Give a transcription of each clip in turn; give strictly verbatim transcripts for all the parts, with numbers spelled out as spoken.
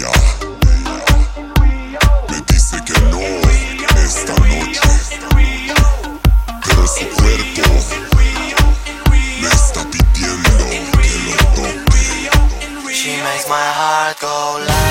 ella me dice que no esta noche, pero su cuerpo me está pidiendo que lo toque. She makes my heart go loud.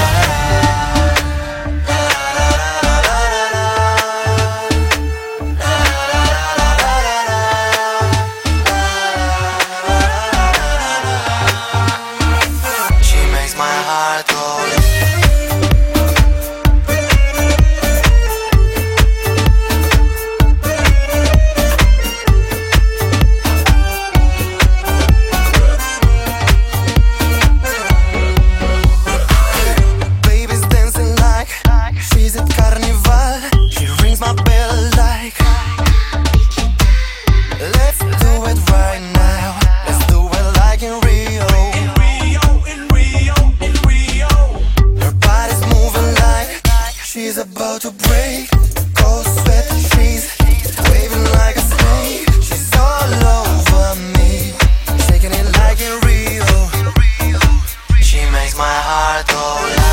She's about to break, cold sweat, she's waving like a snake. She's all over me, shaking it like in Rio. She makes my heart go loud.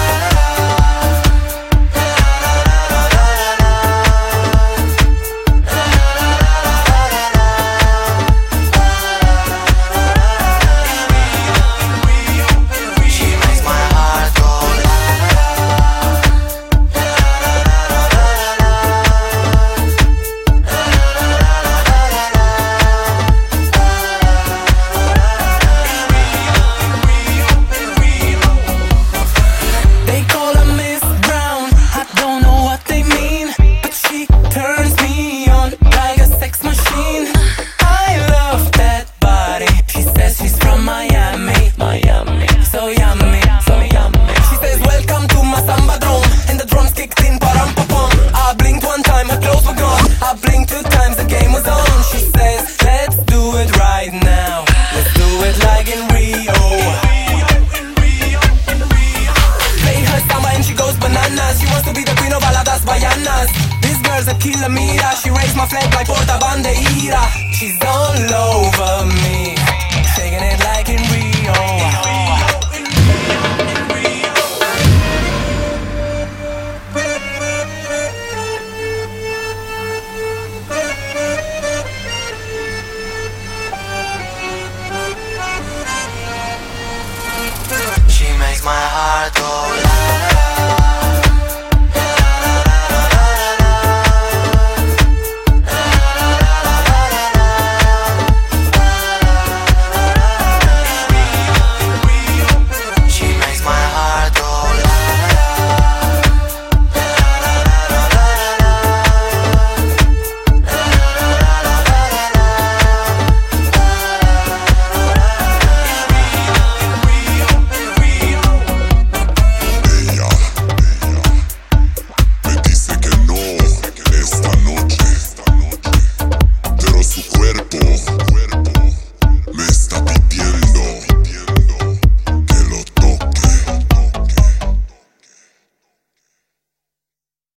This girl's a killer mira. She raised my flag like porta bandeira. She's all over me.